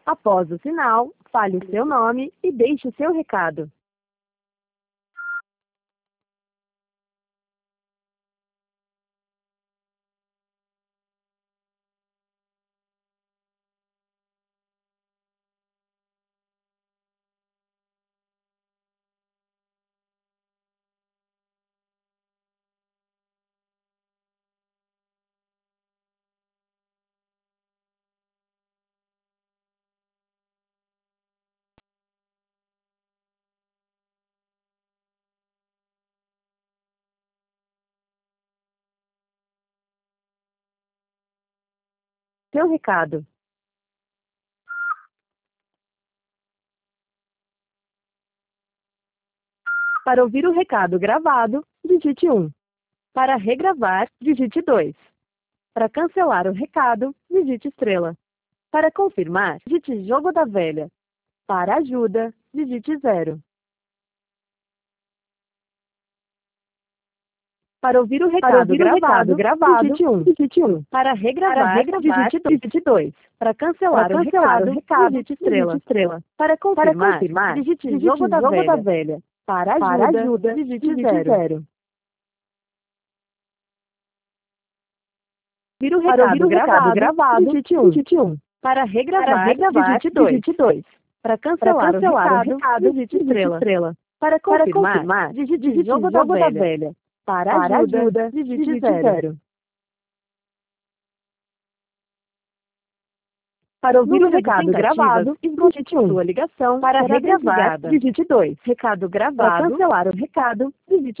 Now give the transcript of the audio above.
Após o sinal, fale o seu nome e deixe o seu recado. Seu recado. Para ouvir o recado gravado, digite 1. Para regravar, digite 2. Para cancelar o recado, digite estrela. Para confirmar, digite jogo da velha. Para ajuda, digite 0. Para ouvir o recado gravado, digite 1. Para regravar, digite 2. Para cancelar o recado, digite estrela. Para confirmar, digite jogo da velha. Para ajuda, digite 0. Para ouvir o recado gravado, digite 1. Para regravar, digite 2. Para cancelar o recado, digite estrela. Para confirmar, digite jogo da velha. Para ajuda, digite 0. Para ouvir o recado gravado, digite 1. Sua ligação para regravar, digite 2. Recado gravado. Para cancelar o recado, digite